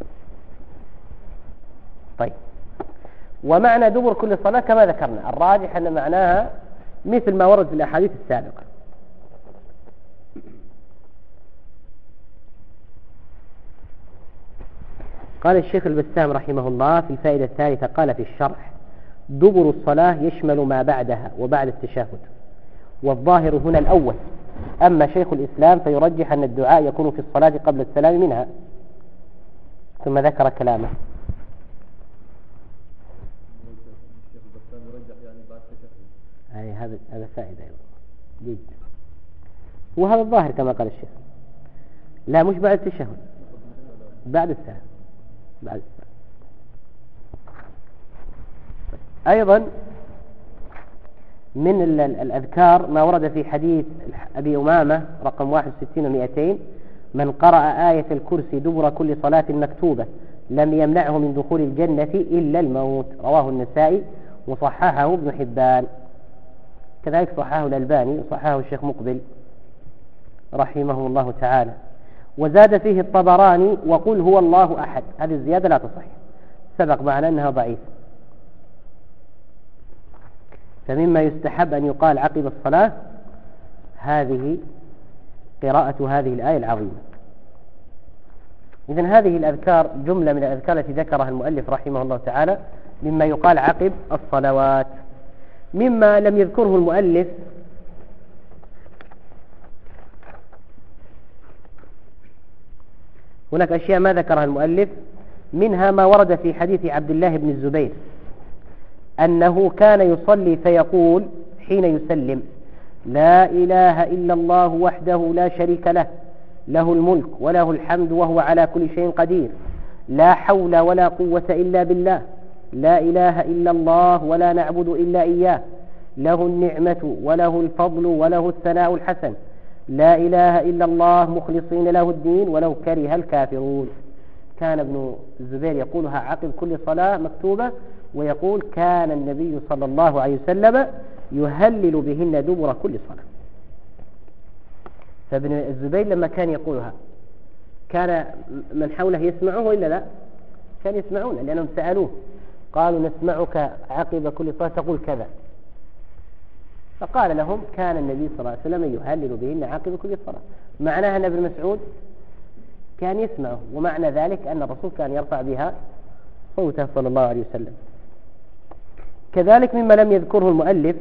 S2: طيب، ومعنى دبر كل صلاة كما ذكرنا الراجح أن معناها مثل ما ورد في الأحاديث السابقة. قال الشيخ البسام رحمه الله في الفائدة الثالثة قال في الشرح دبر الصلاة يشمل ما بعدها وبعد التشهد، والظاهر هنا الأول. أما شيخ الإسلام فيرجح أن الدعاء يكون في الصلاة قبل السلام منها. ثم ذكر كلامه. أي هذا هذا فائدة جيد، وهذا الظاهر كما قال الشيخ. لا مش بعد التشهد، بعد السلام، بعد السلام. أيضا من الأذكار ما ورد في حديث أبي أمامة رقم واحد وستين ومئتين من قرأ آية الكرسي دبر كل صلاة مكتوبة لم يمنعه من دخول الجنة إلا الموت. رواه النسائي وصححه ابن حبان، كذلك صححه الألباني وصححه الشيخ مقبل رحمه الله تعالى. وزاد فيه الطبراني وقل هو الله أحد. هذه الزيادة لا تصح، سبق معنا أنها ضعيف. فمما يستحب أن يقال عقب الصلاة هذه قراءة هذه الآية العظيمة. إذن هذه الأذكار جملة من الأذكار التي ذكرها المؤلف رحمه الله تعالى مما يقال عقب الصلوات. مما لم يذكره المؤلف هناك أشياء ما ذكرها المؤلف، منها ما ورد في حديث عبد الله بن الزبير أنه كان يصلي فيقول حين يسلم لا إله إلا الله وحده لا شريك له له الملك وله الحمد وهو على كل شيء قدير لا حول ولا قوة إلا بالله لا إله إلا الله ولا نعبد إلا إياه، له النعمة وله الفضل وله الثناء الحسن، لا إله إلا الله مخلصين له الدين ولو كره الكافرون. كان ابن الزبير يقولها عقب كل صلاة مكتوبة، ويقول كان النبي صلى الله عليه وسلم يهلل بهن دبر كل صلاة. فابن الزبير لما كان يقولها كان من حوله يسمعوه إلا لا؟ كان يسمعون، لأنهم سألوه قالوا نسمعك عقب كل صلاة تقول كذا، فقال لهم كان النبي صلى الله عليه وسلم يهلل بهن عقب كل صلاة. معناها أن ابن مسعود كان يسمعه، ومعنى ذلك أن الرسول كان يرفع بها صوته صلى الله عليه وسلم. كذلك مما لم يذكره المؤلف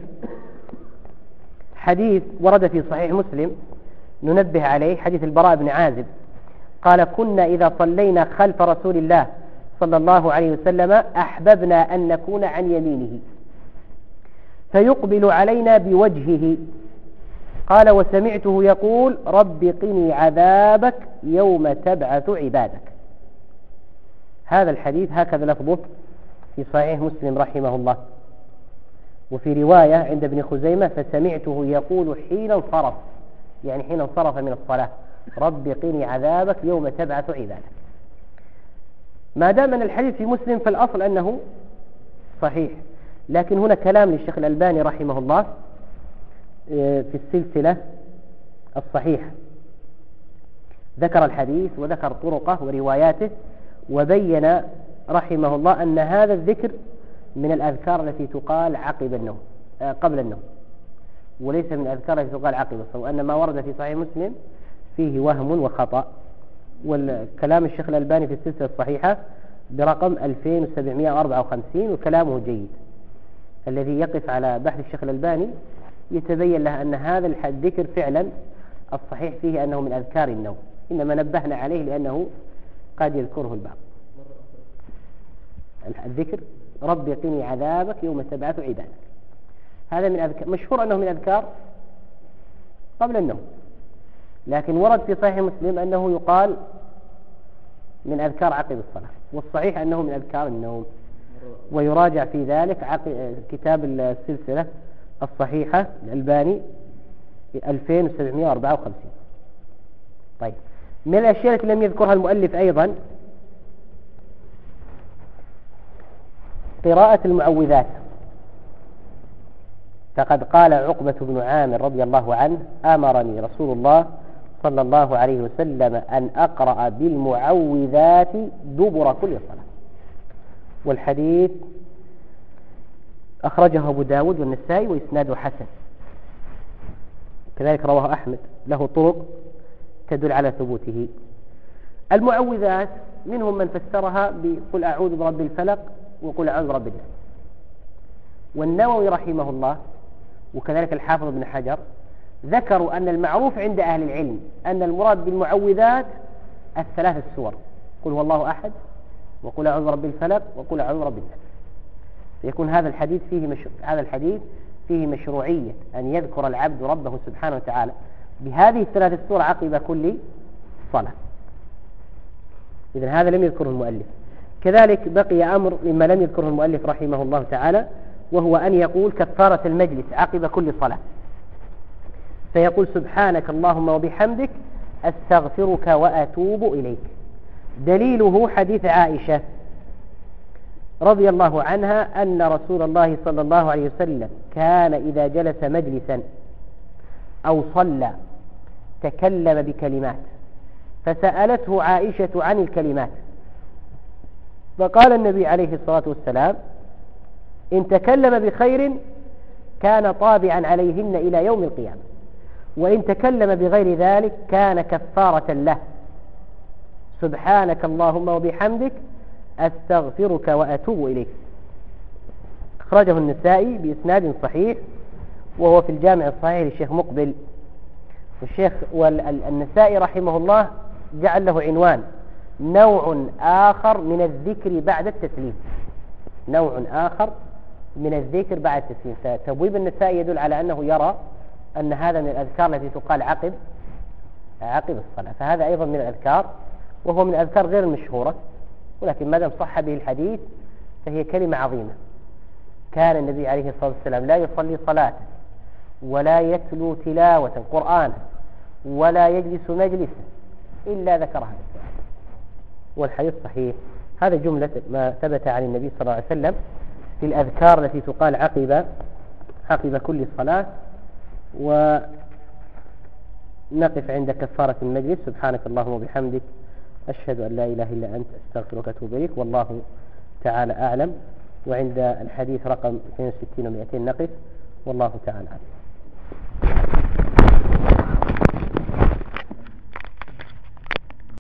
S2: حديث ورد في صحيح مسلم ننبه عليه، حديث البراء بن عازب قال كنا إذا صلينا خلف رسول الله صلى الله عليه وسلم أحببنا أن نكون عن يمينه فيقبل علينا بوجهه، قال وسمعته يقول رب قني عذابك يوم تبعث عبادك. هذا الحديث هكذا لفظه في صحيح مسلم رحمه الله. وفي رواية عند ابن خزيمة فسمعته يقول حين انصرف، يعني حين انصرف من الصلاة رب قني عذابك يوم تبعث عبادك. ما دام أن الحديث في مسلم فالأصل أنه صحيح، لكن هنا كلام للشيخ الألباني رحمه الله في السلسلة الصحيحة، ذكر الحديث وذكر طرقه ورواياته، وبين رحمه الله أن هذا الذكر من الأذكار التي تقال عقب النوم قبل النوم، وليس من الأذكار التي تقال عقب الصلاة، وأن ما ورد في صحيح مسلم فيه وهم وخطأ. والكلام الشيخ الألباني في السلسلة الصحيحة برقم ألفين وسبعمائة وأربعة وخمسين وكلامه جيد. الذي يقف على بحث الشيخ الألباني يتبين له أن هذا الذكر فعلا الصحيح فيه أنه من أذكار النوم، إنما نبهنا عليه لأنه قد يذكره البعض. الذكر رب قني عذابك يوم تبعث عبادك، هذا من أذكار، مشهور أنه من أذكار قبل النوم، لكن ورد في صحيح مسلم أنه يقال من أذكار عقب الصلاة، والصحيح أنه من أذكار النوم. ويراجع في ذلك كتاب السلسلة الصحيحة الألباني ألفين وسبعمائة وأربعة وخمسين. طيب، من الأشياء التي لم يذكرها المؤلف أيضا قراءة المعوذات. فقد قال عقبة بن عامر رضي الله عنه أمرني رسول الله صلى الله عليه وسلم أن أقرأ بالمعوذات دبر كل صلاة. والحديث أخرجه أبو داود والنسائي وإسناده حسن، كذلك رواه أحمد، له طرق تدل على ثبوته. المعوذات منهم من فسرها بقل أعوذ برب الفلق وقل أعوذ برب الناس، والنووي رحمه الله وكذلك الحافظ ابن حجر ذكروا أن المعروف عند أهل العلم أن المراد بالمعوذات الثلاث السور، قل هو الله أحد وقل أعوذ برب الفلق وقل أعوذ برب الناس. فيكون هذا الحديث فيه مش... هذا الحديث فيه مشروعية أن يذكر العبد ربه سبحانه وتعالى بهذه الثلاث السور عقب كل صلاة. إذن هذا لم يذكره المؤلف. كذلك بقي أمر مما لم يذكره المؤلف رحمه الله تعالى، وهو أن يقول كفارة المجلس عقب كل صلاة، فيقول سبحانك اللهم وبحمدك أستغفرك وأتوب إليك. دليله حديث عائشة رضي الله عنها أن رسول الله صلى الله عليه وسلم كان إذا جلس مجلسا أو صلى تكلم بكلمات، فسألته عائشة عن الكلمات، فقال النبي عليه الصلاة والسلام إن تكلم بخير كان طابعا عليهن إلى يوم القيامة، وإن تكلم بغير ذلك كان كفارة له. سبحانك اللهم وبحمدك أستغفرك وأتوب إليك. أخرجه النسائي بإسناد صحيح، وهو في الجامع الصحيح للشيخ مقبل. والشيخ والنسائي رحمه الله جعل له عنوان نوع آخر من الذكر بعد التسليم، نوع آخر من الذكر بعد التسليم. فتبويب النسائي يدل على أنه يرى أن هذا من الأذكار التي تقال عقب عقب الصلاة، فهذا أيضا من الأذكار، وهو من الأذكار غير المشهورة، ولكن ما دام صح به الحديث فهي كلمة عظيمة. كان النبي عليه الصلاة والسلام لا يصلي صلاة ولا يتلو تلاوة قرآنا ولا يجلس مجلسا إلا ذكرها بالدعاء، والحديث صحيح. هذا جملة ما ثبت عن النبي صلى الله عليه وسلم في الأذكار التي تقال عقب عقب كل صلاة. ونقف عند كفارة المجلس. سبحانك اللهم وبحمدك، أشهد أن لا إله إلا أنت، أستغفرك وأتوب إليك، والله تعالى أعلم. وعند الحديث رقم اثنين وستين ومئتين نقف، والله تعالى أعلم.